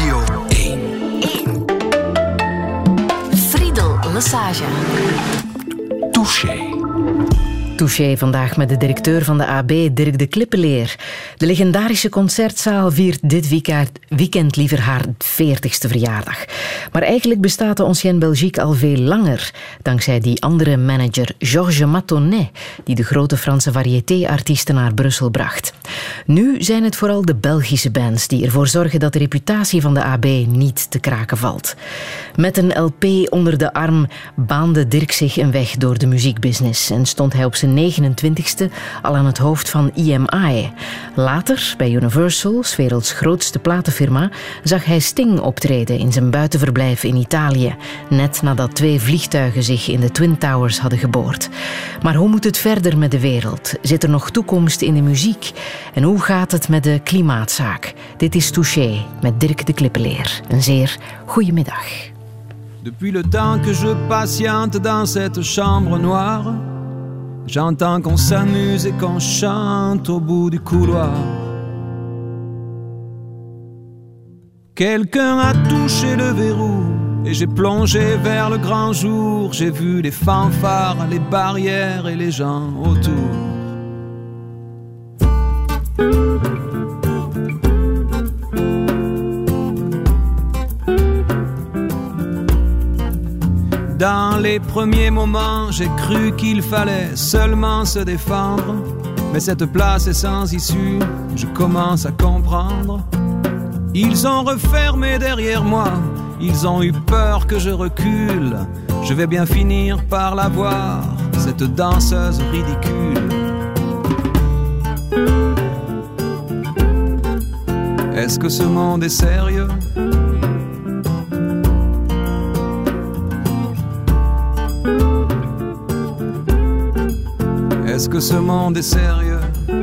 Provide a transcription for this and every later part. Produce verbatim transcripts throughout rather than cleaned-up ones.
Radio één. één. Friedel Lesage. Touché. Touché vandaag met de directeur van de A B, Dirk de Klippeleer. De legendarische concertzaal viert dit weekend liever haar veertigste verjaardag. Maar eigenlijk bestaat de Ancienne Belgique al veel langer, dankzij die andere manager, Georges Matonnet, die de grote Franse variété-artiesten naar Brussel bracht. Nu zijn het vooral de Belgische bands die ervoor zorgen dat de reputatie van de A B niet te kraken valt. Met een L P onder de arm baande Dirk zich een weg door de muziekbusiness en stond hij op zijn negenentwintigste al aan het hoofd van I M I. Later, bij Universal, 's werelds grootste platenfirma, zag hij Sting optreden in zijn buitenverblijf in Italië, net nadat twee vliegtuigen zich in de Twin Towers hadden geboord. Maar hoe moet het verder met de wereld? Zit er nog toekomst in de muziek? En hoe gaat het met de klimaatzaak? Dit is Touché met Dirk de Klippeleer. Een zeer goede middag. Depuis le temps que je patiente dans cette chambre noire, j'entends qu'on s'amuse et qu'on chante au bout du couloir. Quelqu'un a touché le verrou et j'ai plongé vers le grand jour. J'ai vu les fanfares, les barrières et les gens autour. Dans les premiers moments, j'ai cru qu'il fallait seulement se défendre. Mais cette place est sans issue, je commence à comprendre. Ils ont refermé derrière moi, ils ont eu peur que je recule. Je vais bien finir par la voir, cette danseuse ridicule. Est-ce que ce monde est sérieux ? Est-ce que ce monde est sérieux?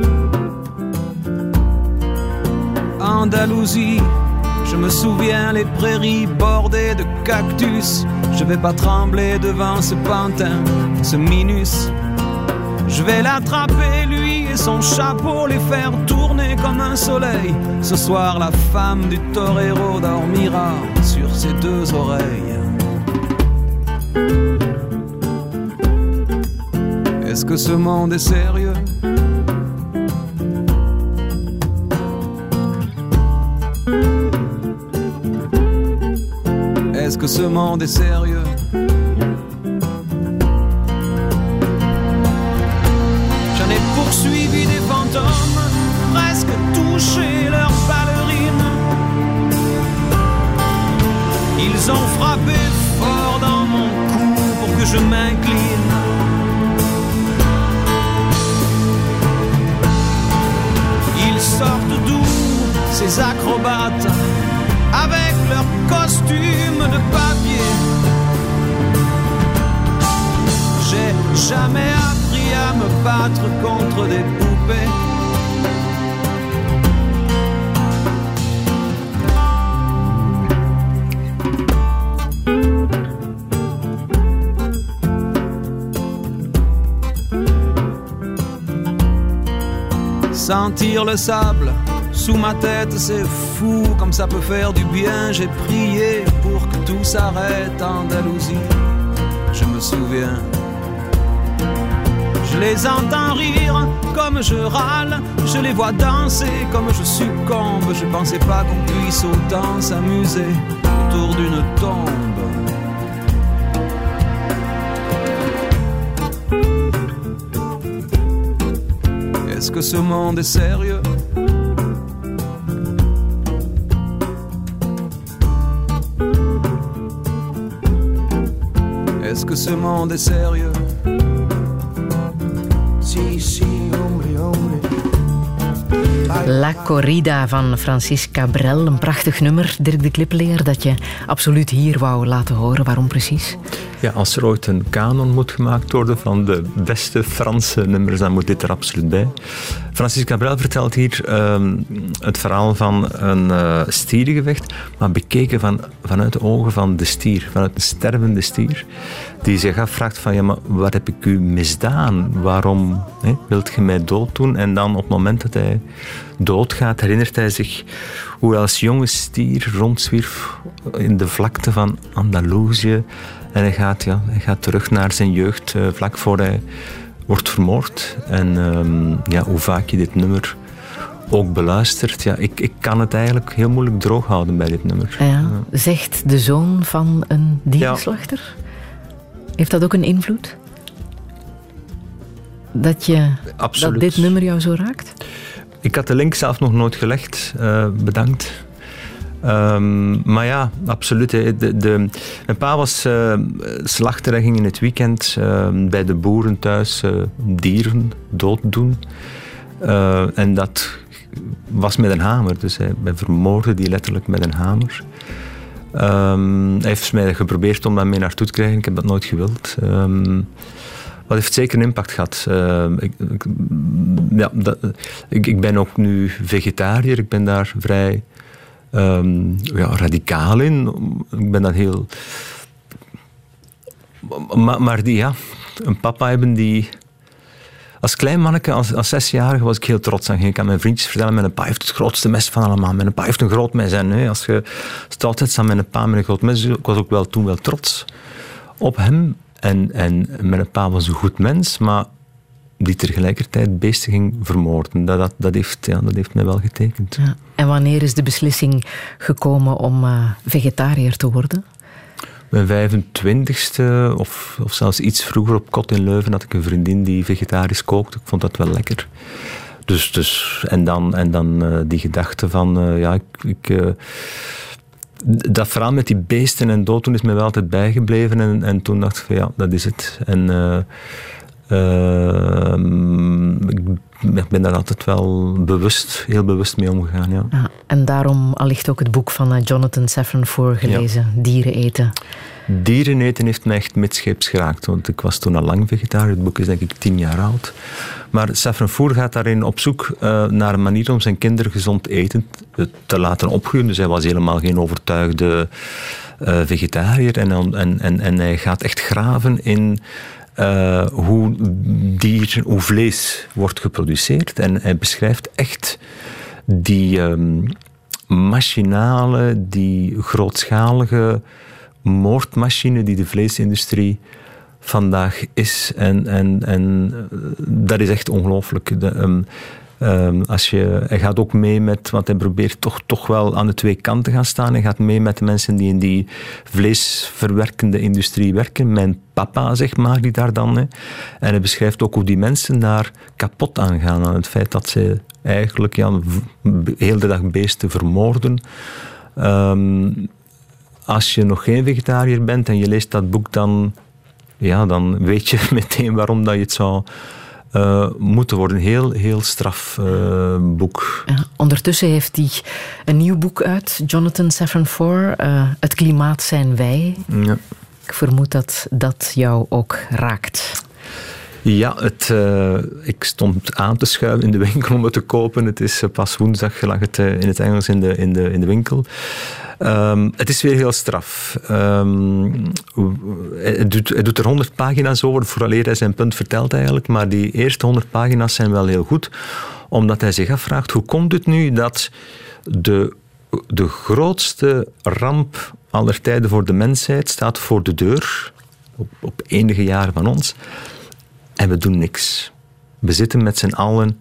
Andalousie, je me souviens les prairies bordées de cactus. Je vais pas trembler devant ce pantin, ce minus. Je vais l'attraper lui et son chapeau, les faire tourner comme un soleil. Ce soir la femme du torero dormira sur ses deux oreilles. Est-ce que ce monde est sérieux? Est-ce que ce monde est sérieux? J'en ai poursuivi des fantômes, presque touché leurs ballerines. Ils ont frappé fort dans mon cou pour que je m'incline. Ils sortent d'où, ces acrobates, avec leurs costumes de papier. J'ai jamais appris à me battre contre des poupées. Sentir le sable sous ma tête, c'est fou comme ça peut faire du bien. J'ai prié pour que tout s'arrête, Andalousie, je me souviens. Je les entends rire comme je râle, je les vois danser comme je succombe. Je pensais pas qu'on puisse autant s'amuser autour d'une tombe. Est-ce que ce monde est sérieux? Est-ce que ce monde est sérieux? Si, si, hombre, hombre. La Corrida van Francis Cabrel, een prachtig nummer, Dirk de Klippeleer, dat je absoluut hier wou laten horen. Waarom precies? Ja, als er ooit een kanon moet gemaakt worden van de beste Franse nummers, dan moet dit er absoluut bij. Francis Cabrel vertelt hier um, het verhaal van een uh, stierengevecht, maar bekeken van, vanuit de ogen van de stier, vanuit een stervende stier, die zich afvraagt van, ja, maar wat heb ik u misdaan? Waarom hè, wilt je mij dood doen? En dan op het moment dat hij doodgaat, herinnert hij zich hoe hij als jonge stier rondzwierf in de vlakte van Andalusië. En hij gaat, ja, hij gaat terug naar zijn jeugd, uh, vlak voor hij wordt vermoord. En um, ja, hoe vaak je dit nummer ook beluistert. Ja, ik, ik kan het eigenlijk heel moeilijk droog houden bij dit nummer. Ja, ja. Zegt de zoon van een dierenslachter? Ja. Heeft dat ook een invloed? Dat, je, dat dit nummer jou zo raakt? Ik had de link zelf nog nooit gelegd. Uh, bedankt. Um, maar ja, absoluut. De, de, mijn pa was uh, slachter en ging in het weekend uh, bij de boeren thuis uh, dieren dooddoen. Uh, en dat was met een hamer. Dus hij, hij vermoordde die letterlijk met een hamer. Um, hij heeft mij geprobeerd om dat mee naartoe te krijgen. Ik heb dat nooit gewild. Um, Wat heeft zeker een impact gehad. Uh, ik, ik, ja, dat, ik, ik ben ook nu vegetariër. Ik ben daar vrij um, ja, radicaal in. Ik ben dat heel... Maar, maar die, ja, een papa hebben die... Als klein manneke, als, als zesjarige, was ik heel trots aan. Ik aan mijn vriendjes vertellen, mijn pa heeft het grootste mes van allemaal. Mijn pa heeft een groot mes. En, hè, als je altijd staat met een pa met een groot mes, ik was ook wel, toen wel trots op hem. En, en mijn pa was een goed mens, maar die tegelijkertijd beesten ging vermoorden. Dat, dat, dat, heeft, ja, dat heeft mij wel getekend. Ja. En wanneer is de beslissing gekomen om uh, vegetariër te worden? Mijn vijfentwintigste, of, of zelfs iets vroeger op Kot in Leuven, had ik een vriendin die vegetarisch kookte. Ik vond dat wel lekker. Dus, dus, en dan, en dan uh, die gedachte van, uh, ja, ik... ik uh, dat verhaal met die beesten en dood, toen is mij wel altijd bijgebleven. En, en toen dacht ik van ja, dat is het. En uh, uh, ik ben daar altijd wel bewust, heel bewust mee omgegaan. Ja. Ja, en daarom allicht ook het boek van Jonathan Safran Foer gelezen, ja. Dieren eten. Dieren eten heeft mij echt midscheeps geraakt, want ik was toen al lang vegetariër. Het boek is denk ik tien jaar oud. Maar Safran Foer gaat daarin op zoek uh, naar een manier om zijn kinderen gezond eten te laten opgroeien. Dus hij was helemaal geen overtuigde uh, vegetariër. En, en, en, en hij gaat echt graven in uh, hoe, dier, hoe vlees wordt geproduceerd. En hij beschrijft echt die um, machinale, die grootschalige moordmachine die de vleesindustrie vandaag is. En, en, en dat is echt ongelooflijk. De, um, um, als je, hij gaat ook mee met, want hij probeert toch, toch wel aan de twee kanten gaan staan. Hij gaat mee met de mensen die in die vleesverwerkende industrie werken. Mijn papa, zeg maar, die daar dan... Hè. En hij beschrijft ook hoe die mensen daar kapot aan gaan aan het feit dat ze eigenlijk ja, heel de dag beesten vermoorden. Um, Als je nog geen vegetariër bent en je leest dat boek, dan, ja, dan weet je meteen waarom dat je het zou uh, moeten worden. Heel, heel straf uh, boek. Ja, ondertussen heeft hij een nieuw boek uit, Jonathan Safran Foer. Uh, Het klimaat zijn wij. Ja. Ik vermoed dat dat jou ook raakt. Ja, het, uh, ik stond aan te schuiven in de winkel om het te kopen. Het is uh, pas woensdag, lag het uh, in het Engels in de, in de, in de winkel. Um, het is weer heel straf. Um, het, doet, het doet er honderd pagina's over, vooraleer hij zijn punt vertelt eigenlijk. Maar die eerste honderd pagina's zijn wel heel goed, omdat hij zich afvraagt, hoe komt het nu dat de, de grootste ramp aller tijden voor de mensheid staat voor de deur, op, op enige jaren van ons, en we doen niks. We zitten met z'n allen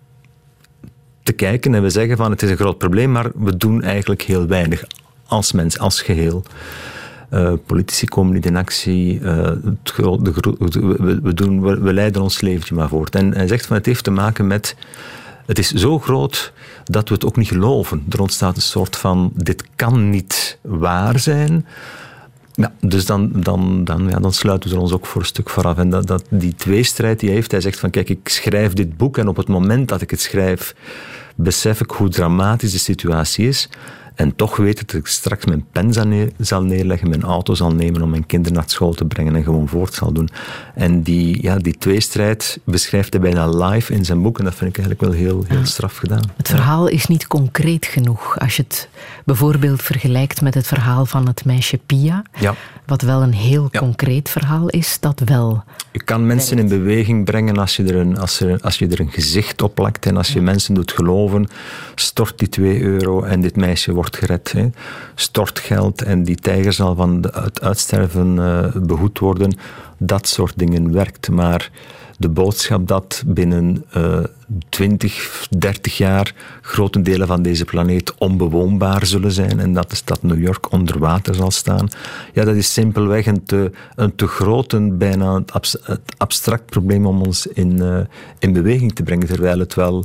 te kijken en we zeggen van het is een groot probleem, maar we doen eigenlijk heel weinig als mens, als geheel. Uh, politici komen niet in actie, uh, het gro- de gro- we, we, doen, we, we leiden ons leventje maar voort. En hij zegt van het heeft te maken met, het is zo groot dat we het ook niet geloven. Er ontstaat een soort van, dit kan niet waar zijn. Ja, dus dan, dan, dan, ja, dan sluiten we er ons ook voor een stuk vooraf. En dat, dat, die tweestrijd die hij heeft, hij zegt van kijk, ik schrijf dit boek en op het moment dat ik het schrijf, besef ik hoe dramatisch de situatie is. En toch weet dat ik straks mijn pen zal, neer, zal neerleggen, mijn auto zal nemen om mijn kinderen naar school te brengen en gewoon voort zal doen. En die, ja, die tweestrijd beschrijft hij bijna live in zijn boek en dat vind ik eigenlijk wel heel, heel straf gedaan. Het verhaal is niet concreet genoeg. Als je het bijvoorbeeld vergelijkt met het verhaal van het meisje Pia, ja. wat wel een heel ja. concreet verhaal is, dat wel. Je kan mensen in beweging brengen als je er een, als er, als je er een gezicht op plakt en als je ja. mensen doet geloven, stort die twee euro en dit meisje wordt gered. Hè. Stort geld en die tijger zal van het uitsterven uh, behoed worden. Dat soort dingen werkt. Maar de boodschap dat binnen uh, twintig, dertig jaar grote delen van deze planeet onbewoonbaar zullen zijn en dat de stad New York onder water zal staan, ja, dat is simpelweg een te, een te groot, een bijna het abstract probleem om ons in, uh, in beweging te brengen, terwijl het wel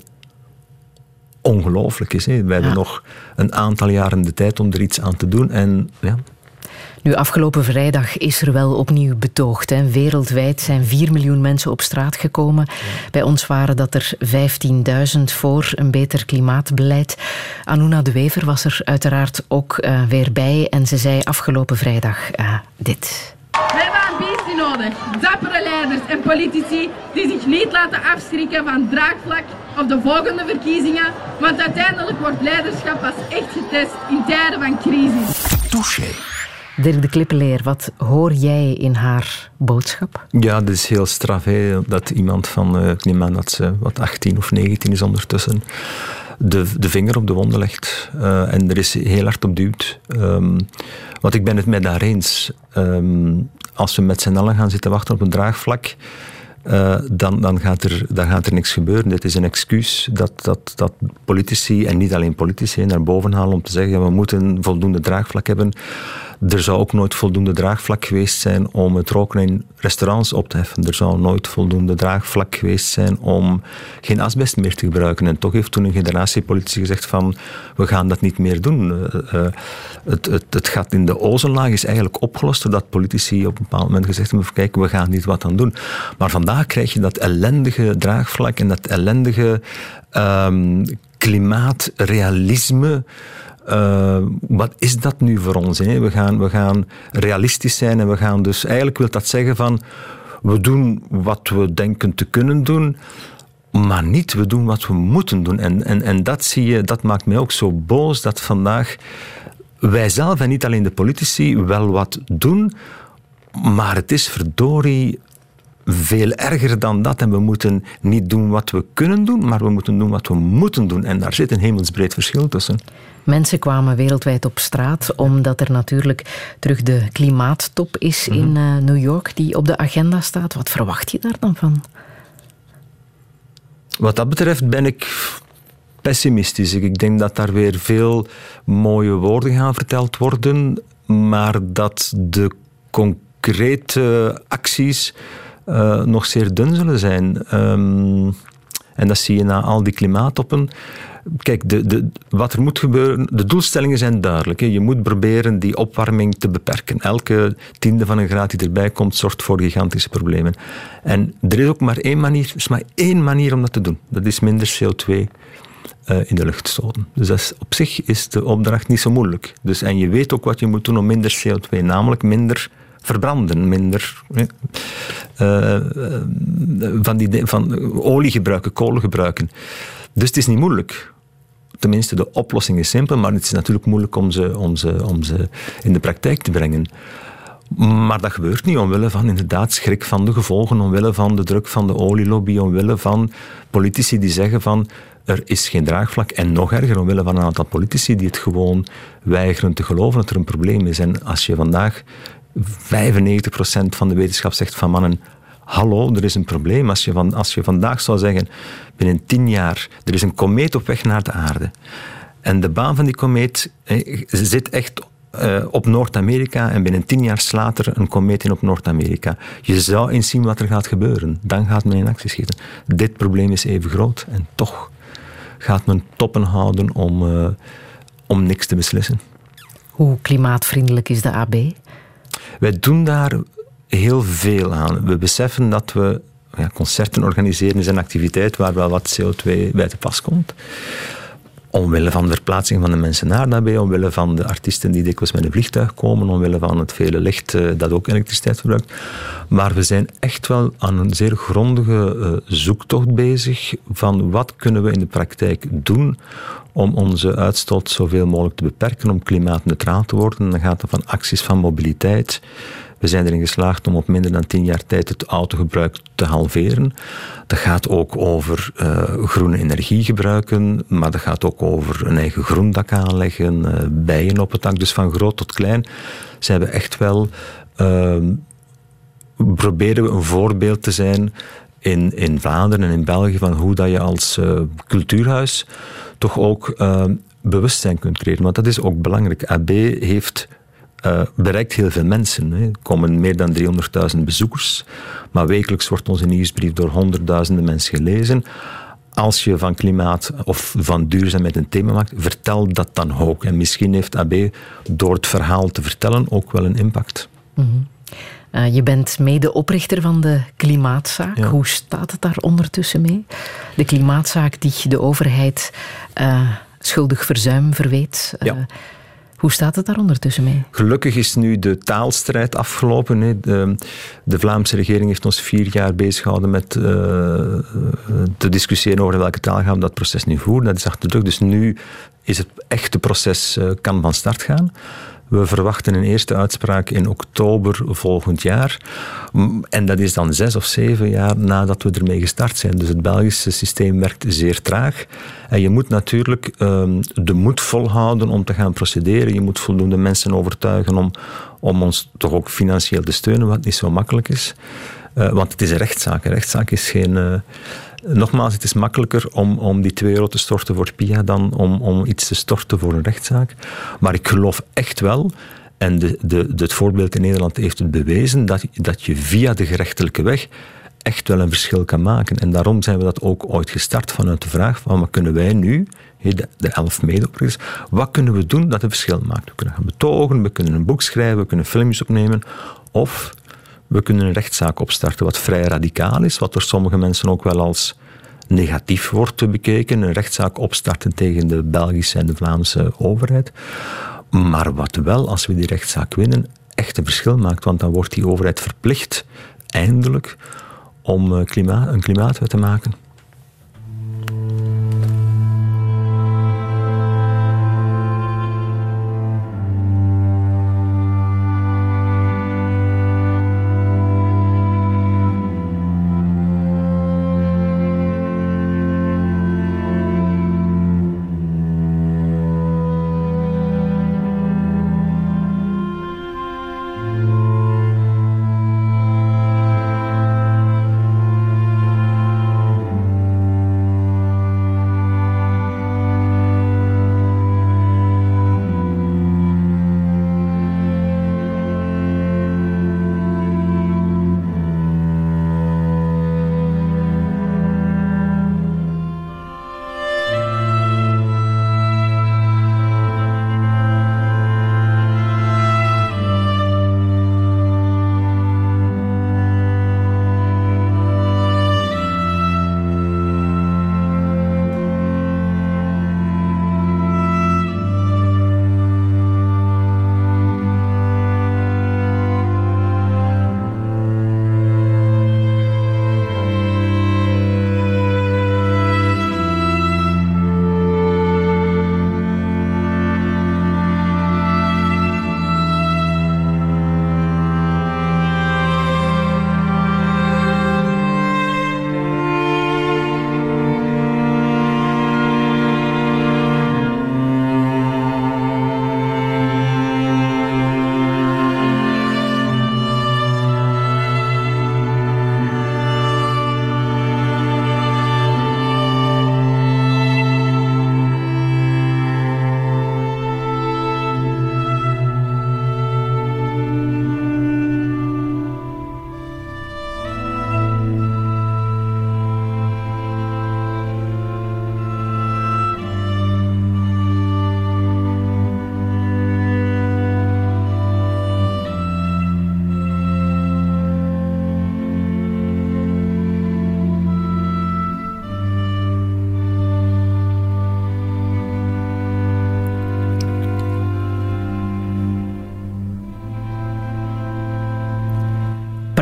ongelooflijk is. Hè. We ja. hebben nog een aantal jaren de tijd om er iets aan te doen en ja... Nu, afgelopen vrijdag is er wel opnieuw betoogd. Hè. Wereldwijd zijn vier miljoen mensen op straat gekomen. Ja. Bij ons waren dat er vijftienduizend voor een beter klimaatbeleid. Anuna de Wever was er uiteraard ook uh, weer bij. En ze zei afgelopen vrijdag uh, dit. We hebben ambitie nodig. Dappere leiders en politici die zich niet laten afschrikken van draagvlak of de volgende verkiezingen. Want uiteindelijk wordt leiderschap pas echt getest in tijden van crisis. Touché. Dirk de Klippeleer, wat hoor jij in haar boodschap? Ja, dat is heel straf. Hè? Dat iemand van, uh, ik neem aan dat ze wat achttien of negentien is ondertussen, de, de vinger op de wonden legt. Uh, en er is heel hard op duwt. Um, want ik ben het met haar eens. Um, als we met z'n allen gaan zitten wachten op een draagvlak, Uh, dan, dan, gaat er, dan gaat er niks gebeuren. Dit is een excuus dat, dat, dat politici, en niet alleen politici, naar boven halen om te zeggen, ja, we moeten voldoende draagvlak hebben. Er zou ook nooit voldoende draagvlak geweest zijn om het roken in restaurants op te heffen. Er zou nooit voldoende draagvlak geweest zijn om geen asbest meer te gebruiken. En toch heeft toen een generatie politici gezegd van, we gaan dat niet meer doen. Uh, uh, het, het, het gat in de ozonlaag is eigenlijk opgelost doordat politici op een bepaald moment gezegd hebben, kijk, we gaan niet wat aan doen. Maar vandaag krijg je dat ellendige draagvlak en dat ellendige um, klimaatrealisme. Uh, wat is dat nu voor ons? Hè? We gaan, we gaan realistisch zijn en we gaan dus... Eigenlijk wil dat zeggen van... We doen wat we denken te kunnen doen, maar niet we doen wat we moeten doen. En, en, en dat zie je, dat maakt mij ook zo boos dat vandaag wij zelf en niet alleen de politici wel wat doen, maar het is verdorie veel erger dan dat. En we moeten niet doen wat we kunnen doen, maar we moeten doen wat we moeten doen. En daar zit een hemelsbreed verschil tussen. Mensen kwamen wereldwijd op straat, omdat er natuurlijk terug de klimaattop is mm-hmm. in uh, New York, die op de agenda staat. Wat verwacht je daar dan van? Wat dat betreft ben ik pessimistisch. Ik denk dat daar weer veel mooie woorden gaan verteld worden, maar dat de concrete acties uh, nog zeer dun zullen zijn. Um, en dat zie je na al die klimaattoppen. Kijk, de, de, wat er moet gebeuren, de doelstellingen zijn duidelijk. Hè. Je moet proberen die opwarming te beperken. Elke tiende van een graad die erbij komt, zorgt voor gigantische problemen. En er is ook maar één manier, er is maar één manier om dat te doen. Dat is minder C O twee uh, in de lucht stoten. Dus dat is, op zich is de opdracht niet zo moeilijk. Dus, en je weet ook wat je moet doen om minder C O twee, namelijk minder verbranden, minder uh, uh, van, die, van olie gebruiken, kolen gebruiken. Dus het is niet moeilijk. Tenminste, de oplossing is simpel, maar het is natuurlijk moeilijk om ze, om ze, om ze in de praktijk te brengen. Maar dat gebeurt niet omwille van inderdaad schrik van de gevolgen, omwille van de druk van de olielobby, omwille van politici die zeggen van er is geen draagvlak. En nog erger, omwille van een aantal politici die het gewoon weigeren te geloven dat er een probleem is. En als je vandaag vijfennegentig procent van de wetenschap zegt van mannen, hallo, er is een probleem. Als je, van, als je vandaag zou zeggen, binnen tien jaar, er is een komeet op weg naar de aarde. En de baan van die komeet eh, zit echt uh, op Noord-Amerika en binnen tien jaar slaat er een komeet in op Noord-Amerika. Je zou eens zien wat er gaat gebeuren. Dan gaat men in actie schieten. Dit probleem is even groot en toch gaat men toppen houden om, uh, om niks te beslissen. Hoe klimaatvriendelijk is de A B? Wij doen daar heel veel aan. We beseffen dat we ja, concerten organiseren is een activiteit waar wel wat C O twee bij te pas komt. Omwille van de verplaatsing van de mensen naar de A B, omwille van de artiesten die dikwijls met een vliegtuig komen, omwille van het vele licht uh, dat ook elektriciteit verbruikt. Maar we zijn echt wel aan een zeer grondige uh, zoektocht bezig van wat kunnen we in de praktijk doen om onze uitstoot zoveel mogelijk te beperken, om klimaatneutraal te worden. Dan gaat het van acties van mobiliteit. We zijn erin geslaagd om op minder dan tien jaar tijd het autogebruik te halveren. Dat gaat ook over uh, groene energie gebruiken, maar dat gaat ook over een eigen groendak aanleggen, uh, bijen op het dak. Dus van groot tot klein zijn we echt wel... Uh, proberen we een voorbeeld te zijn in, in Vlaanderen en in België van hoe dat je als uh, cultuurhuis toch ook uh, bewustzijn kunt creëren. Want dat is ook belangrijk. A B heeft... Uh, bereikt heel veel mensen. Hè. Er komen meer dan driehonderdduizend bezoekers. Maar wekelijks wordt onze nieuwsbrief door honderdduizenden mensen gelezen. Als je van klimaat of van duurzaamheid een thema maakt, vertel dat dan ook. En misschien heeft A B door het verhaal te vertellen ook wel een impact. Mm-hmm. Uh, je bent medeoprichter van de Klimaatzaak. Ja. Hoe staat het daar ondertussen mee? De Klimaatzaak die de overheid uh, schuldig verzuim verweet. Uh, ja. Hoe staat het daar ondertussen mee? Gelukkig is nu de taalstrijd afgelopen. Hè. De, de Vlaamse regering heeft ons vier jaar bezig gehouden met uh, te discussiëren over welke taal gaan we dat proces nu voeren. Dat is achter de rug. Dus nu is het echte proces uh, kan van start gaan. We verwachten een eerste uitspraak in oktober volgend jaar. En dat is dan zes of zeven jaar nadat we ermee gestart zijn. Dus het Belgische systeem werkt zeer traag. En je moet natuurlijk um, de moed volhouden om te gaan procederen. Je moet voldoende mensen overtuigen om, om ons toch ook financieel te steunen, wat niet zo makkelijk is. Uh, want het is een rechtszaak. Een rechtszaak is geen... Uh, Nogmaals, het is makkelijker om, om die twee euro te storten voor P I A dan om, om iets te storten voor een rechtszaak. Maar ik geloof echt wel, en de, de, de, het voorbeeld in Nederland heeft het bewezen, dat, dat je via de gerechtelijke weg echt wel een verschil kan maken. En daarom zijn we dat ook ooit gestart vanuit de vraag van wat kunnen wij nu, de, de elf medeoprichters, wat kunnen we doen dat een verschil maakt? We kunnen gaan betogen, we kunnen een boek schrijven, we kunnen filmpjes opnemen, of... we kunnen een rechtszaak opstarten wat vrij radicaal is, wat door sommige mensen ook wel als negatief wordt bekeken. Een rechtszaak opstarten tegen de Belgische en de Vlaamse overheid. Maar wat wel, als we die rechtszaak winnen, echt een verschil maakt. Want dan wordt die overheid verplicht, eindelijk, om klimaat, een klimaatwet te maken.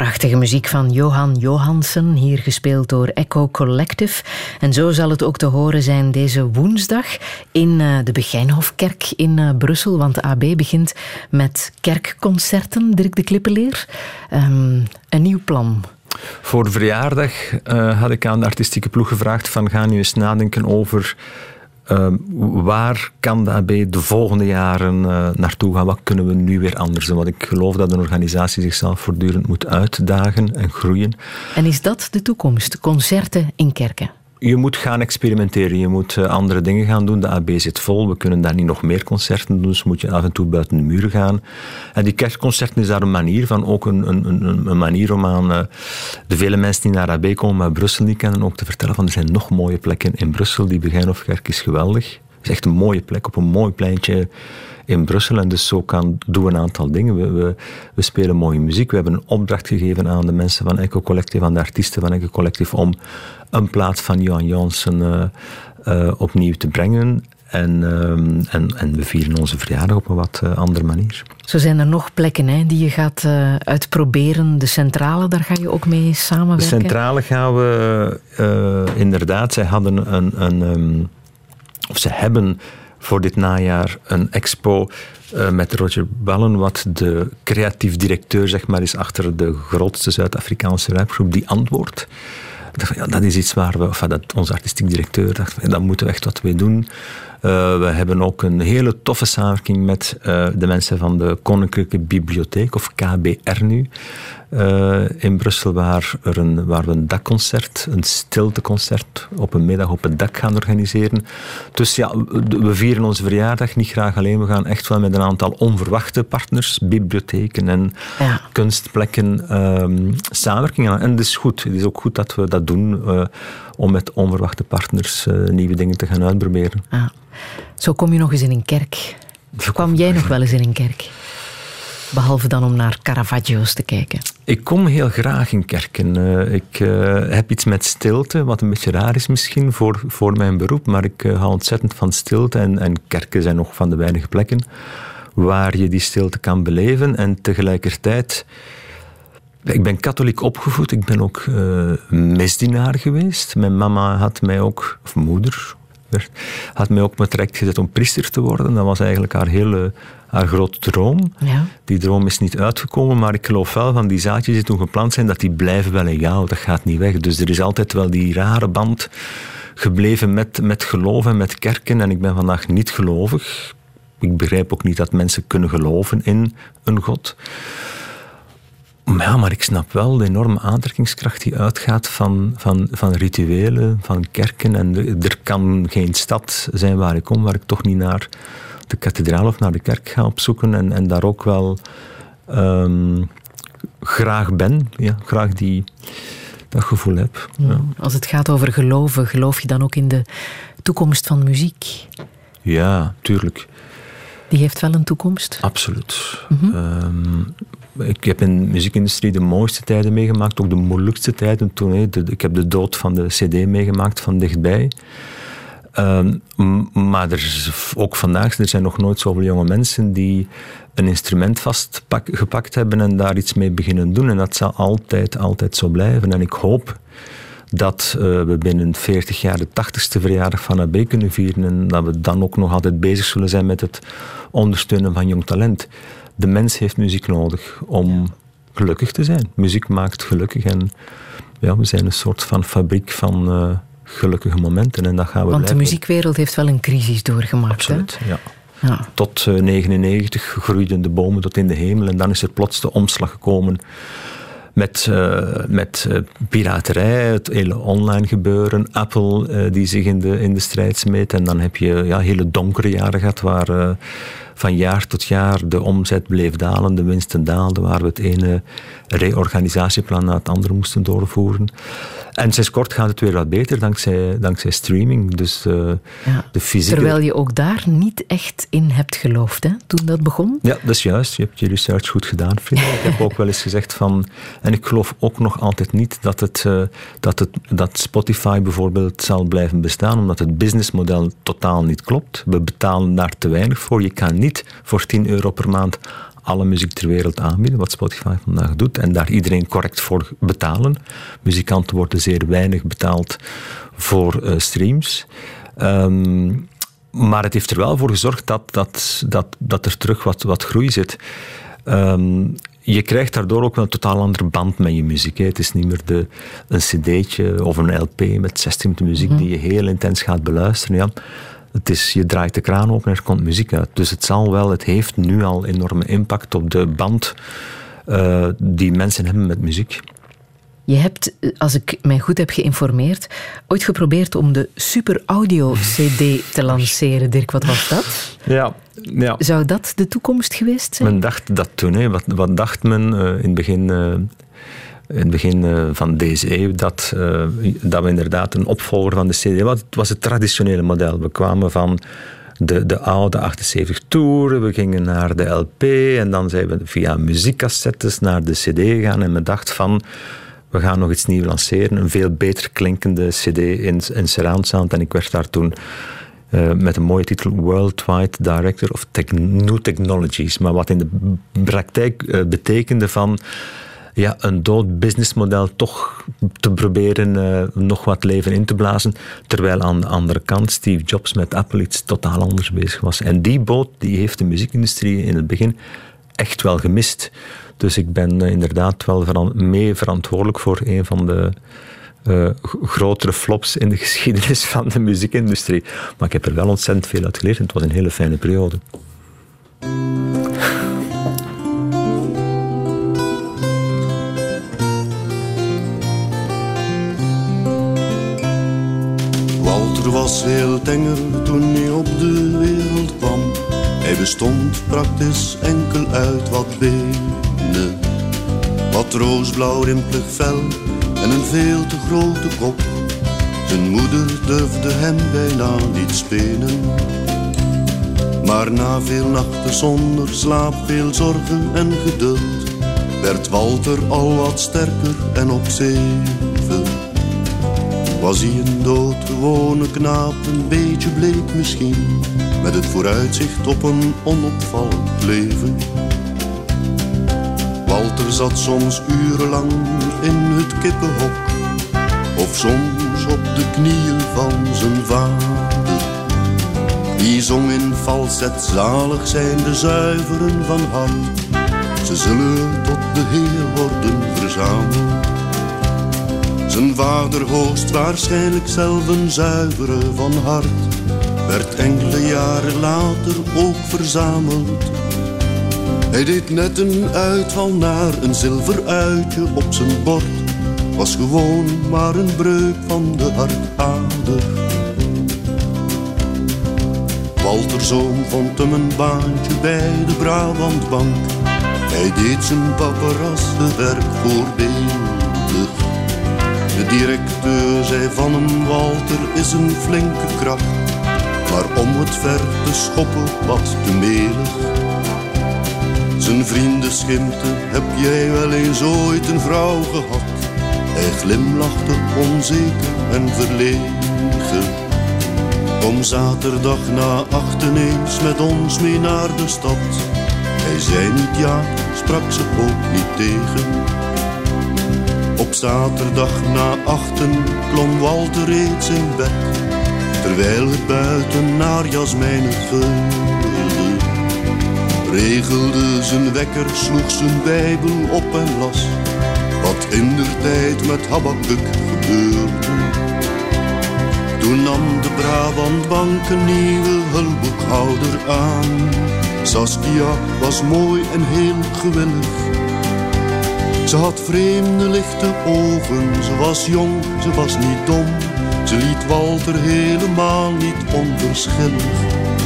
Prachtige muziek van Johan Johansen, hier gespeeld door Echo Collective. En zo zal het ook te horen zijn deze woensdag in uh, de Begijnhofkerk in uh, Brussel. Want de A B begint met kerkconcerten, Dirk de Klippeleer. Um, een nieuw plan. Voor de verjaardag uh, had ik aan de artistieke ploeg gevraagd van ga nu eens nadenken over uh, waar kan de A B de volgende jaren uh, naartoe gaan? Wat kunnen we nu weer anders doen? Want ik geloof dat een organisatie zichzelf voortdurend moet uitdagen en groeien. En is dat de toekomst? Concerten in kerken? Je moet gaan experimenteren, je moet uh, andere dingen gaan doen. De A B zit vol, we kunnen daar niet nog meer concerten doen, dus moet je af en toe buiten de muren gaan. En die kerkconcerten is daar een manier van, ook een, een, een manier om aan uh, de vele mensen die naar A B komen, maar Brussel niet kennen, ook te vertellen van er zijn nog mooie plekken in Brussel. Die Begijnhofkerk is geweldig. Het is echt een mooie plek op een mooi pleintje in Brussel. En dus zo kan, doen we een aantal dingen. We, we, we spelen mooie muziek. We hebben een opdracht gegeven aan de mensen van Echo Collective, aan de artiesten van Echo Collective, om een plaat van Johan Johansen uh, uh, opnieuw te brengen. En, uh, en, en we vieren onze verjaardag op een wat uh, andere manier. Zo zijn er nog plekken hè, die je gaat uh, uitproberen. De Centrale, daar ga je ook mee samenwerken? De Centrale gaan we uh, inderdaad. Zij hadden een... een um, of ze hebben voor dit najaar een expo uh, met Roger Ballen, wat de creatief directeur zeg maar, is achter de grootste Zuid-Afrikaanse rapgroep, die Antwoord. Ik dacht van, ja, dat is iets waar we, of dat onze artistiek directeur dacht van, ja, daar moeten we echt wat mee doen. Uh, we hebben ook een hele toffe samenwerking met uh, de mensen van de Koninklijke Bibliotheek, of K B R nu, uh, in Brussel, waar, er een, waar we een dakconcert, een stilteconcert op een middag op het dak gaan organiseren. Dus ja, we vieren onze verjaardag niet graag alleen, we gaan echt wel met een aantal onverwachte partners, bibliotheken en ja. kunstplekken, um, samenwerking aan. En het is goed, het is ook goed dat we dat doen, uh, om met onverwachte partners uh, nieuwe dingen te gaan uitproberen. Ja. Zo kom je nog eens in een kerk. Kwam jij nog wel eens in een kerk? Behalve dan om naar Caravaggio's te kijken. Ik kom heel graag in kerken. Uh, ik uh, heb iets met stilte, wat een beetje raar is misschien voor, voor mijn beroep, maar ik uh, hou ontzettend van stilte en, en kerken zijn nog van de weinige plekken waar je die stilte kan beleven en tegelijkertijd... Ik ben katholiek opgevoed, ik ben ook uh, misdienaar geweest. Mijn mama had mij ook, of moeder, had mij ook met direct gezet om priester te worden. Dat was eigenlijk haar hele, haar grote droom. Ja. Die droom is niet uitgekomen, maar ik geloof wel van die zaadjes die toen geplant zijn, dat die blijven wel in jou, dat gaat niet weg. Dus er is altijd wel die rare band gebleven met, met geloof en met kerken. En ik ben vandaag niet gelovig. Ik begrijp ook niet dat mensen kunnen geloven in een God. Ja, maar ik snap wel de enorme aantrekkingskracht die uitgaat van, van, van rituelen, van kerken. En de, er kan geen stad zijn waar ik kom, waar ik toch niet naar de kathedraal of naar de kerk ga opzoeken. En, en daar ook wel um, graag ben. Ja, graag die, dat gevoel heb. Ja. Als het gaat over geloven, geloof je dan ook in de toekomst van muziek? Ja, tuurlijk. Die heeft wel een toekomst? Absoluut. Mm-hmm. Um, Ik heb in de muziekindustrie de mooiste tijden meegemaakt, ook de moeilijkste tijden toen. He, de, ik heb de dood van de cd meegemaakt van dichtbij. Um, maar er is ook vandaag, er zijn nog nooit zoveel jonge mensen die een instrument vastgepakt hebben en daar iets mee beginnen doen. En dat zal altijd, altijd zo blijven. En ik hoop dat uh, we binnen veertig jaar de tachtigste verjaardag van A B kunnen vieren en dat we dan ook nog altijd bezig zullen zijn met het ondersteunen van jong talent. De mens heeft muziek nodig om gelukkig te zijn. Muziek maakt gelukkig en ja, we zijn een soort van fabriek van uh, gelukkige momenten en dat gaan we Want blijven. De muziekwereld heeft wel een crisis doorgemaakt. Absoluut, hè? ja. Ja. Tot uh, negenennegentig groeiden de bomen tot in de hemel en dan is er plots de omslag gekomen met, uh, met uh, piraterij, het hele online gebeuren, Apple uh, die zich in de, in de strijd smeet en dan heb je ja, hele donkere jaren gehad waar uh, van jaar tot jaar de omzet bleef dalen, de winsten daalden, waar we het ene reorganisatieplan na het andere moesten doorvoeren. En sinds kort gaat het weer wat beter, dankzij, dankzij streaming. Dus, uh, ja. de fysieke... Terwijl je ook daar niet echt in hebt geloofd, hè, toen dat begon? Ja, dat is juist. Je hebt je research goed gedaan, Frida. Ik heb ook wel eens gezegd van... En ik geloof ook nog altijd niet dat, het, uh, dat, het, dat Spotify bijvoorbeeld zal blijven bestaan, omdat het businessmodel totaal niet klopt. We betalen daar te weinig voor. Je kan niet voor tien euro per maand alle muziek ter wereld aanbieden, wat Spotify vandaag doet, en daar iedereen correct voor betalen. Muzikanten worden zeer weinig betaald voor uh, streams. Um, maar het heeft er wel voor gezorgd dat, dat, dat, dat er terug wat, wat groei zit. Um, je krijgt daardoor ook wel een totaal andere band met je muziek. Hè. Het is niet meer de, een cd'tje of een L P met zestig minuten muziek mm. die je heel intens gaat beluisteren. Ja. Het is, je draait de kraan open en er komt muziek uit. Dus het zal wel, het heeft nu al enorme impact op de band uh, die mensen hebben met muziek. Je hebt, als ik mij goed heb geïnformeerd, ooit geprobeerd om de Super Audio C D te lanceren. Dirk, wat was dat? Ja, ja. Zou dat de toekomst geweest zijn? Men dacht dat toen. Hè. Wat, wat dacht men uh, in het begin, uh, in het begin uh, van deze eeuw? Dat, uh, dat we inderdaad een opvolger van de C D was. Het was het traditionele model. We kwamen van de, de oude achtenzeventig Tour, we gingen naar de L P en dan zijn we via muziekcassettes naar de C D gegaan en men dacht van, we gaan nog iets nieuws lanceren, een veel beter klinkende cd in, in surround sound. En ik werd daar toen uh, met een mooie titel Worldwide Director of Tech, New Technologies. Maar wat in de praktijk uh, betekende van ja, een dood businessmodel toch te proberen uh, nog wat leven in te blazen. Terwijl aan de andere kant Steve Jobs met Apple iets totaal anders bezig was. En die boot die heeft de muziekindustrie in het begin echt wel gemist. Dus ik ben uh, inderdaad wel veran- mee verantwoordelijk voor een van de uh, g- grotere flops in de geschiedenis van de muziekindustrie. Maar ik heb er wel ontzettend veel uit geleerd en het was een hele fijne periode. Walter was heel tenger toen hij op de wereld kwam. Hij bestond praktisch enkel uit wat benen, wat roosblauw rimpelig vel en een veel te grote kop. Zijn moeder durfde hem bijna niet spelen. Maar na veel nachten zonder slaap, veel zorgen en geduld, werd Walter al wat sterker en op zeven. Was hij een doodgewone knaap, een beetje bleek misschien, met het vooruitzicht op een onopvallend leven. Walter zat soms urenlang in het kippenhok, of soms op de knieën van zijn vader. Die zong in falset, zalig zijn de zuiveren van hart, ze zullen tot de Heer worden verzameld. Zijn vader hoogst waarschijnlijk zelf een zuivere van hart, werd enkele jaren later ook verzameld. Hij deed net een uitval naar een zilver uitje op zijn bord, was gewoon maar een breuk van de hartader. Walter zoon vond hem een baantje bij de Brabantbank. Hij deed zijn paparassenwerk voorbeeldig. De directeur zei van hem, Walter is een flinke kracht, maar om het ver te schoppen wat te melig. Zijn vrienden schimpten, heb jij wel eens ooit een vrouw gehad? Hij glimlachte onzeker en verlegen. Kom zaterdag na achten eens met ons mee naar de stad. Hij zei niet ja, sprak ze ook niet tegen. Op zaterdag na achten klom Walter reeds in bed, terwijl het buiten naar jasmijnen geurde. Regelde zijn wekker, sloeg zijn Bijbel op en las wat indertijd met Habakuk gebeurde. Toen nam de Brabantbank een nieuwe hulpboekhouder aan. Saskia was mooi en heel gewillig. Ze had vreemde lichte ogen, ze was jong, ze was niet dom. Ze liet Walter helemaal niet onverschillig.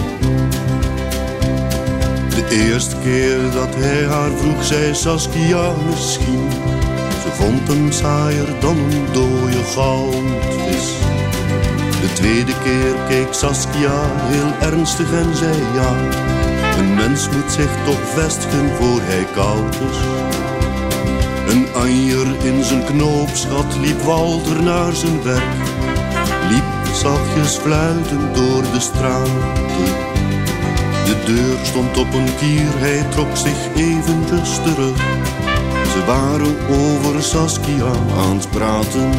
De eerste keer dat hij haar vroeg, zei Saskia misschien. Ze vond hem saaier dan een dode goudvis. De tweede keer keek Saskia heel ernstig en zei ja. Een mens moet zich toch vestigen voor hij koud is. Een anjer in zijn knoopsgat liep Walter naar zijn werk. Liep zachtjes fluitend door de straten. De deur stond op een kier, hij trok zich eventjes terug. Ze waren over Saskia aan het praten.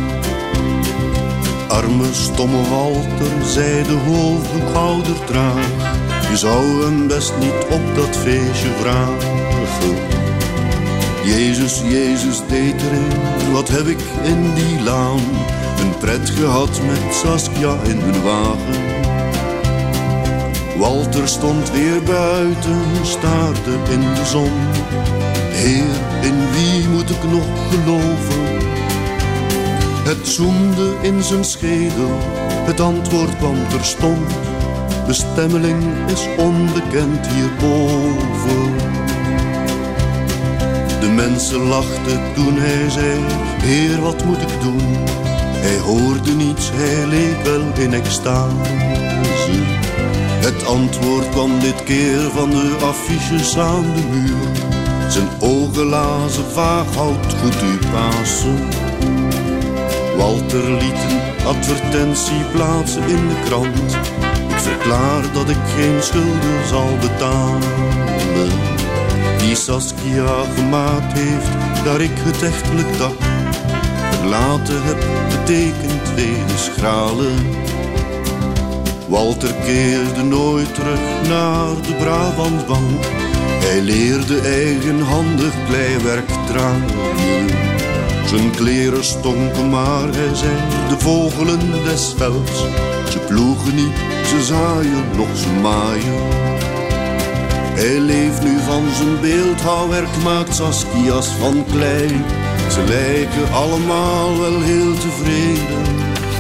Arme stomme Walter, zei de hoofdboekhouder traag. Je zou hem best niet op dat feestje vragen. Jezus, Jezus deed erin, wat heb ik in die laan. Een pret gehad met Saskia in mijn wagen. Walter stond weer buiten, staarde in de zon. Heer, in wie moet ik nog geloven? Het zoemde in zijn schedel, het antwoord kwam terstond. Bestemmeling is onbekend hierboven. De mensen lachten toen hij zei, Heer, wat moet ik doen? Hij hoorde niets, hij leek wel in extase. Het antwoord kwam dit keer van de affiches aan de muur. Zijn ogen lazen vaag, houdt goed uw Pasen. Walter liet een advertentie plaatsen in de krant. Ik verklaar dat ik geen schulden zal betalen. Die Saskia gemaakt heeft, daar ik het echtelijk dag verlaten heb, betekent vele schralen. Walter keerde nooit terug naar de Brabantbank. Hij leerde eigenhandig kleiwerk draaien. Zijn kleren stonken, maar hij zei, de vogelen des velds. Ze ploegen niet, ze zaaien, nog ze maaien. Hij leeft nu van zijn beeldhouwwerk, maakt Saskia's van klei. Ze lijken allemaal wel heel tevreden.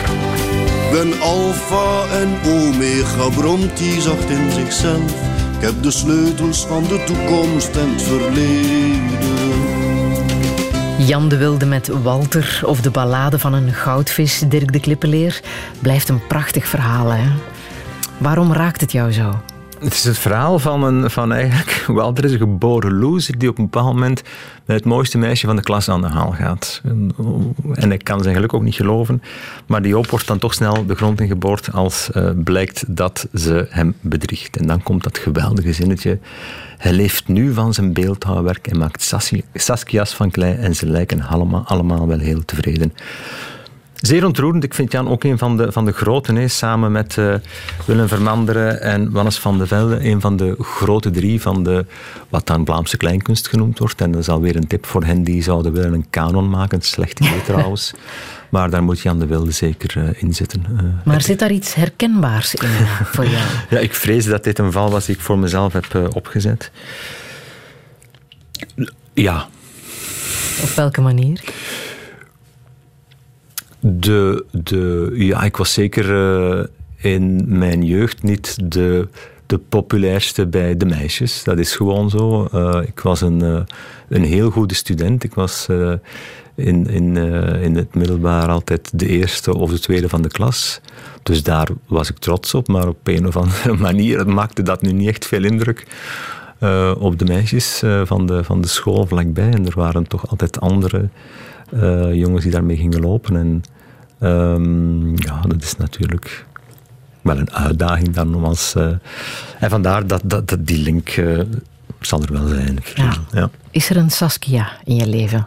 Ben alfa en omega, bromt hij zacht in zichzelf. Ik heb de sleutels van de toekomst en het verleden. Jan de Wilde met Walter of de ballade van een goudvis, Dirk de Klippeleer, blijft een prachtig verhaal, hè? Waarom raakt het jou zo? Het is het verhaal van, een, van eigenlijk... Walter is een geboren loser die op een bepaald moment met het mooiste meisje van de klas aan de haal gaat. En, en ik kan zijn geluk ook niet geloven. Maar die hoop wordt dan toch snel de grond ingeboord als uh, blijkt dat ze hem bedriegt. En dan komt dat geweldige zinnetje. Hij leeft nu van zijn beeldhouwwerk en maakt Saskia's van klei en ze lijken allemaal, allemaal wel heel tevreden. Zeer ontroerend. Ik vind Jan ook een van de, van de groten. Hè. Samen met uh, Willem Vermanderen en Wannes van de Velde. Een van de grote drie van de, wat dan Vlaamse kleinkunst genoemd wordt. En dat is alweer een tip voor hen die zouden willen een kanon maken. Slecht idee trouwens. Maar daar moet Jan de Wilde zeker uh, in zitten. Uh, maar het... zit daar iets herkenbaars in uh, voor jou? Ja, ik vrees dat dit een val was die ik voor mezelf heb uh, opgezet. Ja. Op welke manier? De, de, ja, ik was zeker uh, in mijn jeugd niet de, de populairste bij de meisjes. Dat is gewoon zo. Uh, ik was een, uh, een heel goede student. Ik was uh, in, in, uh, in het middelbaar altijd de eerste of de tweede van de klas. Dus daar was ik trots op. Maar op een of andere manier maakte dat nu niet echt veel indruk uh, op de meisjes uh, van, de, van de school vlakbij. En er waren toch altijd andere... Uh, jongens die daarmee gingen lopen. En um, ja, dat is natuurlijk wel een uitdaging dan om als... Uh, en vandaar dat, dat, dat die link uh, zal er wel zijn. Ja. Ja. Is er een Saskia in je leven?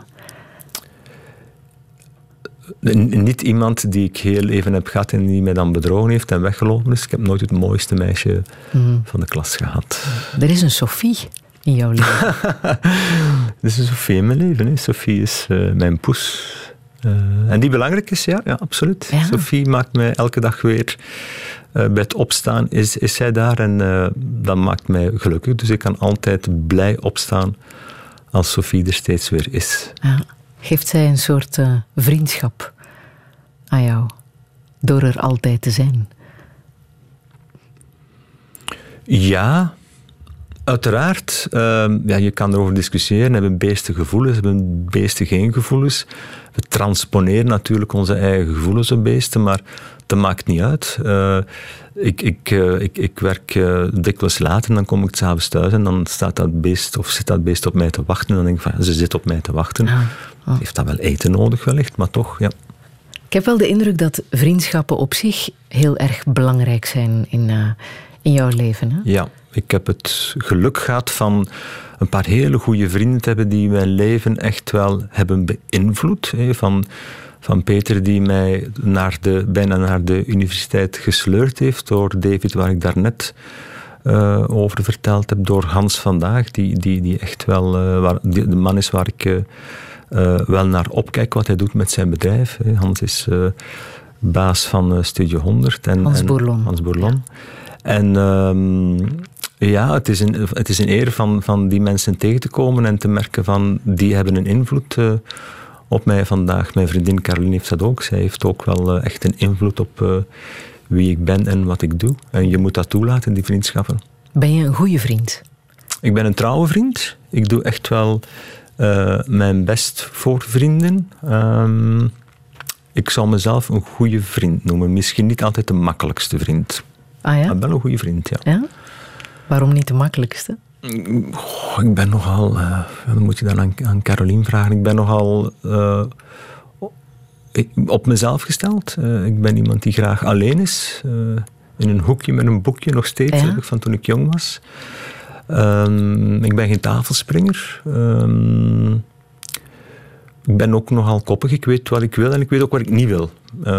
Niet iemand die ik heel even heb gehad en die mij dan bedrogen heeft en weggelopen is. Ik heb nooit het mooiste meisje mm. van de klas gehad. Er is een Sophie in jouw leven. Er is een Sophie in mijn leven. Hè. Sophie is uh, mijn poes. Uh, en die belangrijk is, ja, ja absoluut. Ja. Sophie maakt mij elke dag weer... Uh, bij het opstaan is, is zij daar en uh, dat maakt mij gelukkig. Dus ik kan altijd blij opstaan als Sophie er steeds weer is. Ja. Geeft zij een soort uh, vriendschap aan jou, door er altijd te zijn? Ja, uiteraard. Uh, ja, je kan erover discussiëren. Hebben beesten gevoelens, hebben beesten geen gevoelens? We transponeren natuurlijk onze eigen gevoelens op beesten, maar dat maakt niet uit. Uh, ik, ik, uh, ik, ik werk uh, dikwijls laat en dan kom ik 's avonds thuis en dan staat dat beest of zit dat beest op mij te wachten en dan denk ik van, ze zit op mij te wachten. Ah, oh. Heeft dat wel eten nodig wellicht, maar toch, ja. Ik heb wel de indruk dat vriendschappen op zich heel erg belangrijk zijn in, uh, in jouw leven. Hè? Ja, ik heb het geluk gehad van een paar hele goede vrienden te hebben die mijn leven echt wel hebben beïnvloed. Hè. Van, van Peter die mij naar de, bijna naar de universiteit gesleurd heeft, door David waar ik daarnet uh, over verteld heb, door Hans Vandaag, die, die, die echt wel uh, waar, die, de man is waar ik uh, uh, wel naar opkijk wat hij doet met zijn bedrijf. Hè. Hans is uh, baas van uh, Studio honderd. En, Hans en, Bourlon. Hans Bourlon. Ja. En um, ja, het is een, het is een eer van, van die mensen tegen te komen en te merken van, die hebben een invloed uh, op mij vandaag. Mijn vriendin Caroline heeft dat ook. Zij heeft ook wel uh, echt een invloed op uh, wie ik ben en wat ik doe. En je moet dat toelaten, die vriendschappen. Ben je een goede vriend? Ik ben een trouwe vriend. Ik doe echt wel uh, mijn best voor vrienden. Um, ik zou mezelf een goede vriend noemen. Misschien niet altijd de makkelijkste vriend. Ah ja? Maar wel een goede vriend, ja. Ja? Waarom niet de makkelijkste? Oh, ik ben nogal... Uh, dan moet je dan aan, aan Caroline vragen. Ik ben nogal uh, op mezelf gesteld. Uh, ik ben iemand die graag alleen is. Uh, in een hoekje met een boekje nog steeds. Ja? Heb ik van toen ik jong was. Um, ik ben geen tafelspringer. Um, ik ben ook nogal koppig. Ik weet wat ik wil en ik weet ook wat ik niet wil.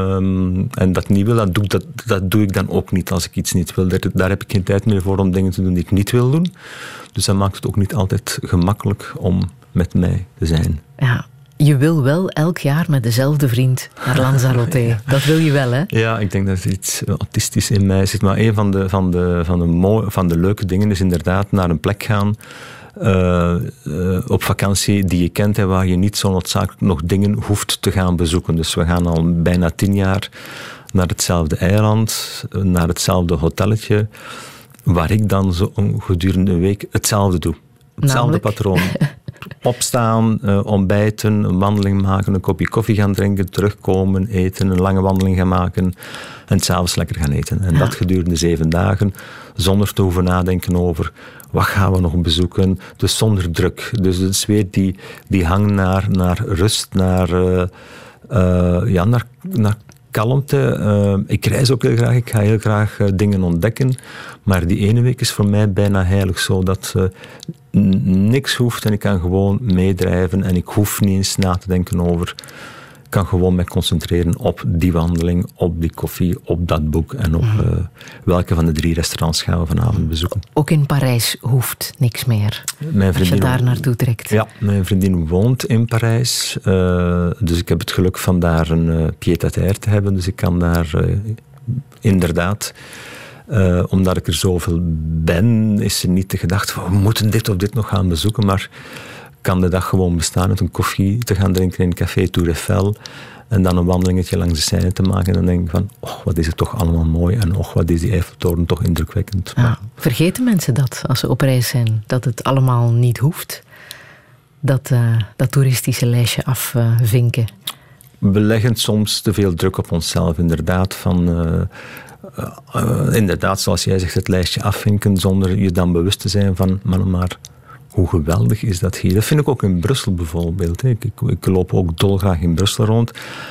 Um, en dat niet wil, dat doe, dat, dat doe ik dan ook niet als ik iets niet wil. Daar, daar heb ik geen tijd meer voor om dingen te doen die ik niet wil doen. Dus dat maakt het ook niet altijd gemakkelijk om met mij te zijn. Ja, je wil wel elk jaar met dezelfde vriend naar Lanzarote. Ja. Dat wil je wel, hè? Ja, ik denk dat er iets autistisch in mij zit. Maar een van de, van de, van de, mooie, van de leuke dingen is inderdaad naar een plek gaan... Uh, uh, op vakantie die je kent en waar je niet zo noodzakelijk nog dingen hoeft te gaan bezoeken. Dus we gaan al bijna tien jaar naar hetzelfde eiland, naar hetzelfde hotelletje, waar ik dan zo gedurende een week hetzelfde doe. Hetzelfde Namelijk? patroon. Opstaan, uh, ontbijten, een wandeling maken, een kopje koffie gaan drinken, terugkomen, eten, een lange wandeling gaan maken en 's avonds lekker gaan eten. En ja. dat gedurende zeven dagen, zonder te hoeven nadenken over wat gaan we nog bezoeken, dus zonder druk. Dus de sfeer die, die hangt naar, naar rust, naar, uh, uh, ja, naar, naar kalmte. Uh, ik reis ook heel graag, ik ga heel graag uh, dingen ontdekken, maar die ene week is voor mij bijna heilig, zo dat uh, n- niks hoeft en ik kan gewoon meedrijven en ik hoef niet eens na te denken over... Ik kan gewoon me concentreren op die wandeling, op die koffie, op dat boek en op uh, welke van de drie restaurants gaan we vanavond bezoeken. Ook in Parijs hoeft niks meer, mijn als je daar naartoe trekt. Ja, mijn vriendin woont in Parijs, uh, dus ik heb het geluk van daar een uh, pied-à-terre te hebben, dus ik kan daar uh, inderdaad... Uh, omdat ik er zoveel ben, is er niet de gedachte van we moeten dit of dit nog gaan bezoeken, maar kan de dag gewoon bestaan met een koffie te gaan drinken in een café Tour Eiffel en dan een wandelingetje langs de Seine te maken en dan denk ik van, oh, wat is het toch allemaal mooi en oh, wat is die Eiffeltoren toch indrukwekkend. Ja, vergeten mensen dat als ze op reis zijn, dat het allemaal niet hoeft? Dat, uh, dat toeristische lijstje afvinken? Uh, We leggen soms te veel druk op onszelf, inderdaad, van... Uh, Uh, uh, inderdaad, zoals jij zegt, het lijstje afvinken zonder je dan bewust te zijn van, maar, maar hoe geweldig is dat hier? Dat vind ik ook in Brussel bijvoorbeeld. Hè. Ik, ik, ik loop ook dolgraag in Brussel rond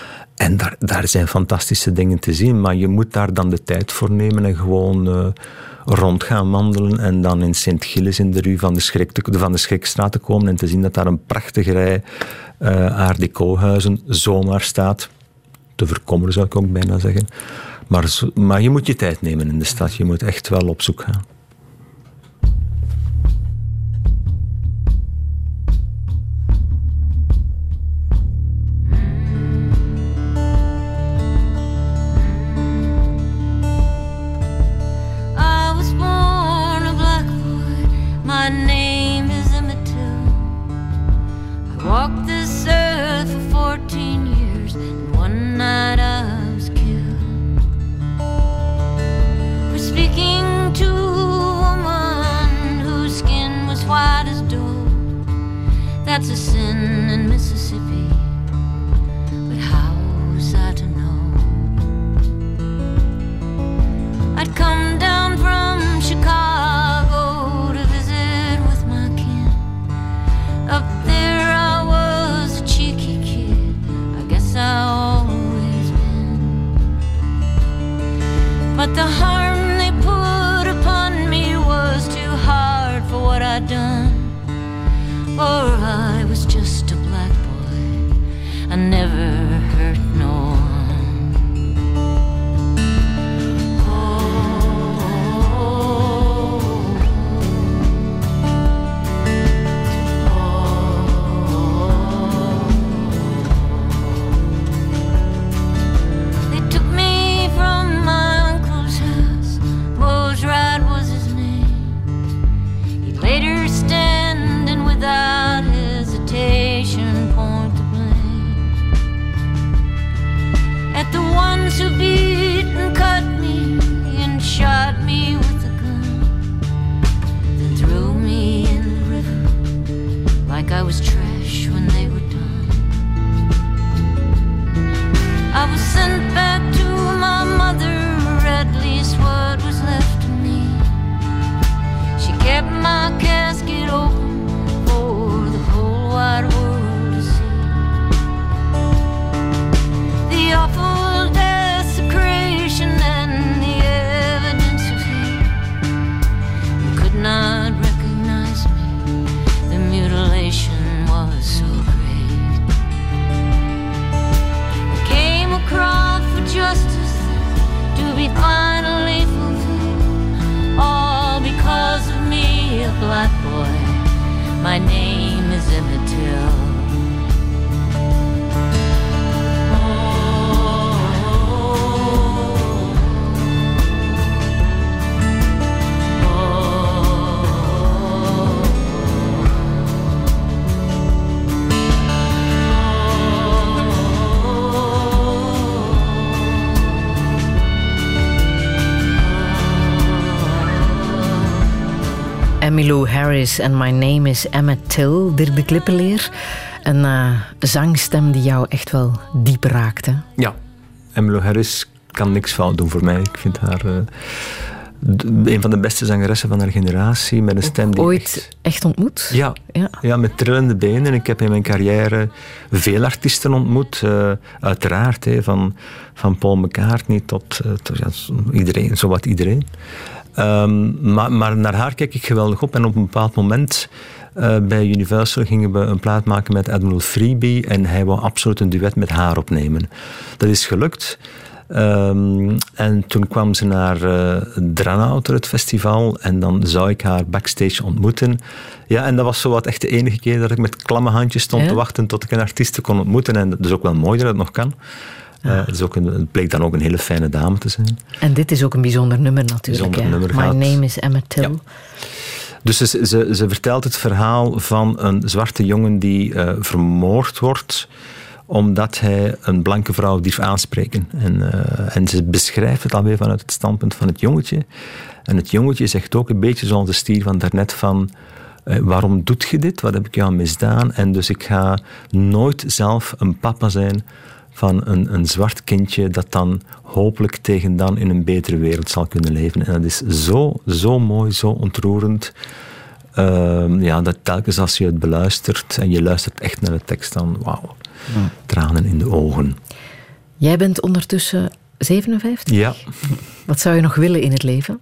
en daar, daar zijn fantastische dingen te zien, maar je moet daar dan de tijd voor nemen en gewoon uh, rond gaan wandelen en dan in Sint-Gilles in de rue van de, Schrik te, van de Schrikstraat te komen en te zien dat daar een prachtige rij uh, Art Deco-huizen zomaar staat. Te verkommeren zou ik ook bijna zeggen. Maar, maar je moet je tijd nemen in de stad. Je moet echt wel op zoek gaan. I was born a black boy. My name is Emmett Till. I walked this earth for fourteen years. And one night I speaking to a woman whose skin was white as dough. That's a sin in Mississippi, but how was I to know? I'd come down from Chicago to visit with my kin. Up there I was a cheeky kid, I guess I always been. But the harm they put upon me was too what I'd done, for I was just a black boy. I never hurt no one. Later standing without hesitation, point to blame at the ones who beat and cut me and shot me with a gun, then threw me in the river like I was trash when they were done. I was sent back to my mother, or at least what was left of me. She kept my casket open for the whole wide world to see. The awful desecration and the evidence of hate. You could not recognize me. The mutilation was so great. I came across for justice to be finally fulfilled, all because of me, a black boy. My name is Emmett Till. Emmylou Harris en My Name is Emmett Till, Dirk de Klippeleer. Een uh, zangstem die jou echt wel diep raakte. Ja, Emmylou Harris kan niks fout doen voor mij. Ik vind haar uh, een van de beste zangeressen van haar generatie. Met een stem die ooit echt, echt ontmoet? Ja, ja. ja, met trillende benen. Ik heb in mijn carrière veel artiesten ontmoet. Uh, uiteraard, hè, van, van Paul McCartney tot, uh, tot ja, iedereen, zowat iedereen. Um, maar, maar naar haar kijk ik geweldig op. En op een bepaald moment uh, bij Universal gingen we een plaat maken met Admiral Freebie. En hij wou absoluut een duet met haar opnemen. Dat is gelukt. Um, en toen kwam ze naar uh, Dranouter, het festival. En dan zou ik haar backstage ontmoeten. Ja, en dat was zo wat echt de enige keer dat ik met klamme handjes stond ja. te wachten tot ik een artiest kon ontmoeten. En dat is ook wel mooi dat het nog kan. Uh, het, is ook een, het bleek dan ook een hele fijne dame te zijn. En dit is ook een bijzonder nummer natuurlijk. Bijzonder nummer My gaat. Name is Emmett Till. Ja. Dus ze, ze, ze vertelt het verhaal van een zwarte jongen die uh, vermoord wordt omdat hij een blanke vrouw durft aanspreken. En, uh, en ze beschrijft het alweer vanuit het standpunt van het jongetje. En het jongetje zegt ook een beetje zoals de stier van daarnet van uh, waarom doet je dit? Wat heb ik jou misdaan? En dus ik ga nooit zelf een papa zijn van een, een zwart kindje dat dan hopelijk tegen dan in een betere wereld zal kunnen leven. En dat is zo, zo mooi, zo ontroerend. Uh, ja, dat telkens als je het beluistert en je luistert echt naar de tekst, dan wauw, ja. Tranen in de ogen. Jij bent ondertussen zevenenvijftig? Ja. Wat zou je nog willen in het leven?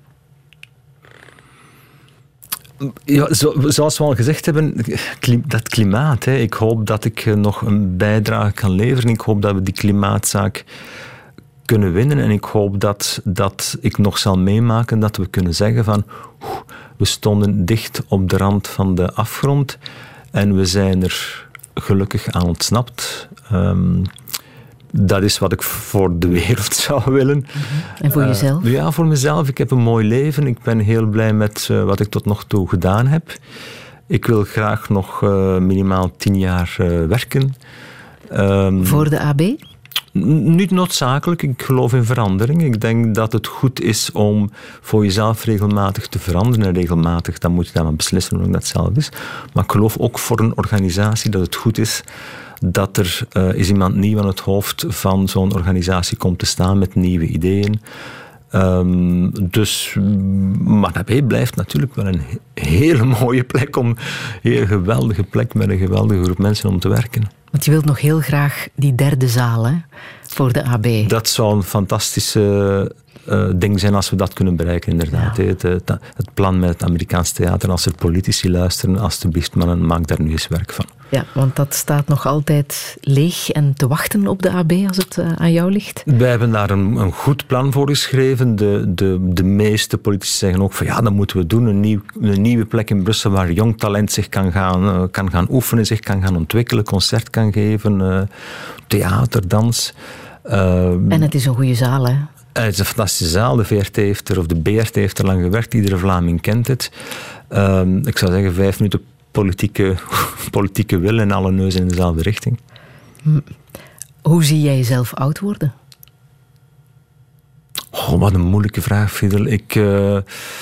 Ja, zo, zoals we al gezegd hebben, dat klimaat. Hè. Ik hoop dat ik nog een bijdrage kan leveren. Ik hoop dat we die klimaatzaak kunnen winnen. En ik hoop dat, dat ik nog zal meemaken dat we kunnen zeggen van we stonden dicht op de rand van de afgrond en we zijn er gelukkig aan ontsnapt. Um, Dat is wat ik voor de wereld zou willen. En voor jezelf? Uh, ja, voor mezelf. Ik heb een mooi leven. Ik ben heel blij met uh, wat ik tot nog toe gedaan heb. Ik wil graag nog uh, minimaal tien jaar uh, werken. Um, voor de A B? N- niet noodzakelijk. Ik geloof in verandering. Ik denk dat het goed is om voor jezelf regelmatig te veranderen. En regelmatig, dan moet je dan maar beslissen hoe dat zelf is. Maar ik geloof ook voor een organisatie dat het goed is dat er uh, is iemand nieuw aan het hoofd van zo'n organisatie komt te staan met nieuwe ideeën. Um, dus, maar dat blijft natuurlijk wel een hele mooie plek, om, een geweldige plek met een geweldige groep mensen om te werken. Want je wilt nog heel graag die derde zaal, hè, voor de A B. Dat zou een fantastische uh, ding zijn als we dat kunnen bereiken, inderdaad. Ja. Het, het, het plan met het Amerikaans theater, als er politici luisteren, alstublieft mannen, maak daar nu eens werk van. Ja, want dat staat nog altijd leeg en te wachten op de A B als het uh, aan jou ligt. Wij hebben daar een, een goed plan voor geschreven. De, de, de meeste politici zeggen ook van ja, dat moeten we doen. Een, nieuw, een nieuwe plek in Brussel waar jong talent zich kan gaan, uh, kan gaan oefenen, zich kan gaan ontwikkelen, concert kan geven, uh, theater, dans. Uh, en het is een goede zaal, hè? Het is een fantastische zaal. De V R T heeft er, of de B R T heeft er lang gewerkt. Iedere Vlaming kent het. Uh, ik zou zeggen, vijf minuten politieke, politieke wil en alle neuzen in dezelfde richting. Hoe zie jij jezelf oud worden? Oh, wat een moeilijke vraag, Fidel. Ik, uh,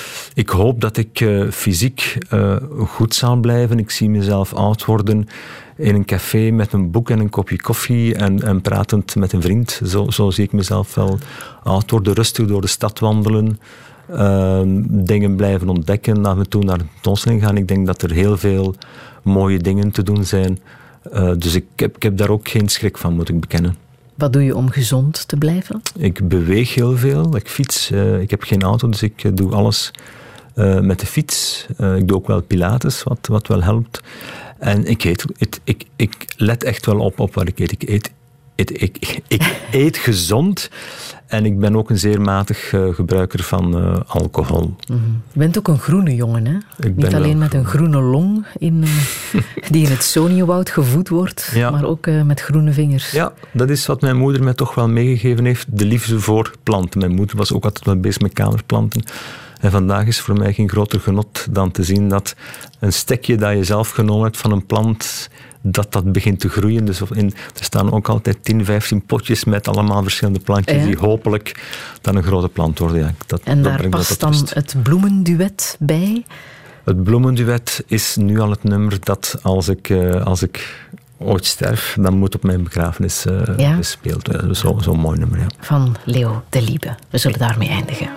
ik hoop dat ik uh, fysiek uh, goed zal blijven. Ik zie mezelf oud worden in een café met een boek en een kopje koffie en, en pratend met een vriend. Zo, zo zie ik mezelf wel oud worden. Rustig door de stad wandelen. Uh, dingen blijven ontdekken. Af en toe naar de tentoonstelling gaan. Ik denk dat er heel veel mooie dingen te doen zijn. Uh, dus ik heb, ik heb daar ook geen schrik van, moet ik bekennen. Wat doe je om gezond te blijven? Ik beweeg heel veel. Ik fiets. Uh, ik heb geen auto, dus ik uh, doe alles uh, met de fiets. Uh, ik doe ook wel pilates, wat, wat wel helpt. En ik, eet, ik, ik, ik let echt wel op, op wat ik eet. Ik eet, ik, ik, ik eet gezond. En ik ben ook een zeer matig uh, gebruiker van uh, alcohol. Mm-hmm. Je bent ook een groene jongen, hè? Ik Niet alleen met een groene long in, uh, die in het Soniewoud gevoed wordt, ja. maar ook uh, met groene vingers. Ja, dat is wat mijn moeder mij toch wel meegegeven heeft. De liefde voor planten. Mijn moeder was ook altijd wel bezig met kamerplanten. En vandaag is voor mij geen groter genot dan te zien dat een stekje dat je zelf genomen hebt van een plant, dat dat begint te groeien. Dus in, er staan ook altijd tien, vijftien potjes met allemaal verschillende plantjes ja. die hopelijk dan een grote plant worden. Ja, dat, en dat daar past dan het bloemenduet bij? Het bloemenduet is nu al het nummer dat als ik, uh, als ik ooit sterf, dan moet op mijn begrafenis uh, ja? gespeeld worden. Zo'n zo mooi nummer, ja. Van Leo Delibes. We zullen daarmee eindigen.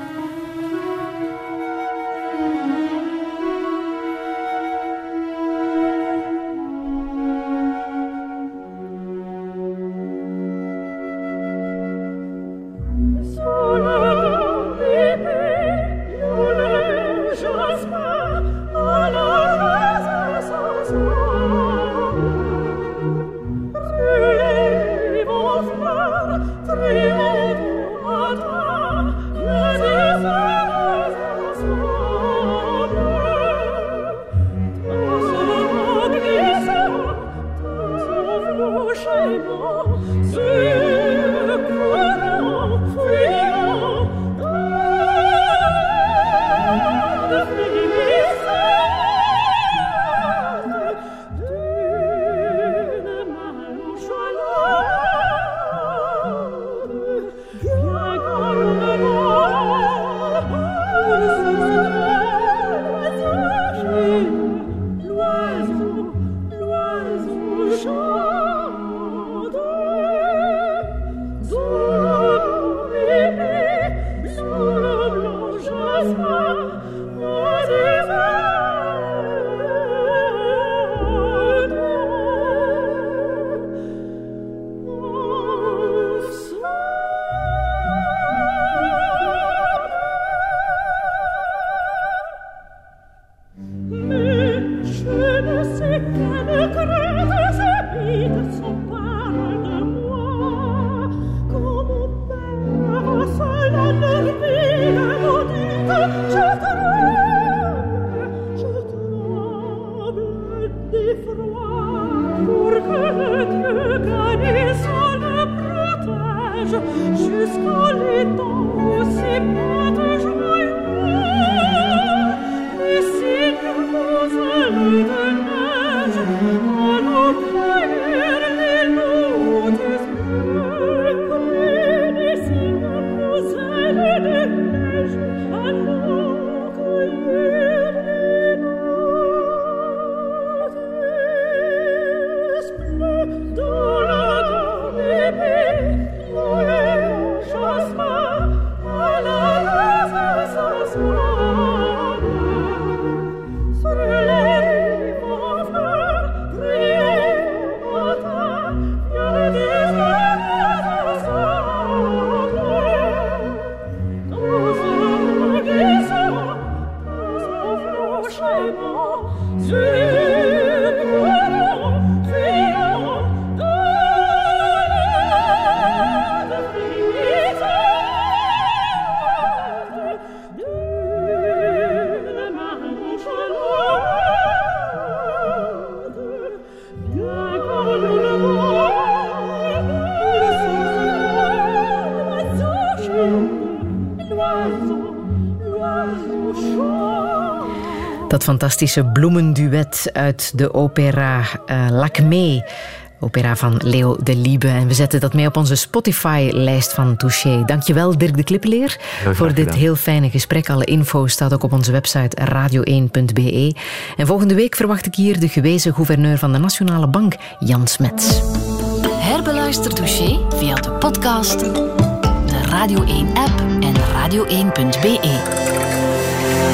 Just Dat fantastische bloemenduet uit de opera uh, Lakmé. Opera van Leo Delibes. En we zetten dat mee op onze Spotify-lijst van Touché. Dankjewel, Dirk de Klippeleer, voor dit heel fijne gesprek. Alle info staat ook op onze website radio één punt b e. En volgende week verwacht ik hier de gewezen gouverneur van de Nationale Bank, Jan Smets. Herbeluister Touché via de podcast, de Radio één-app en radio één punt b e.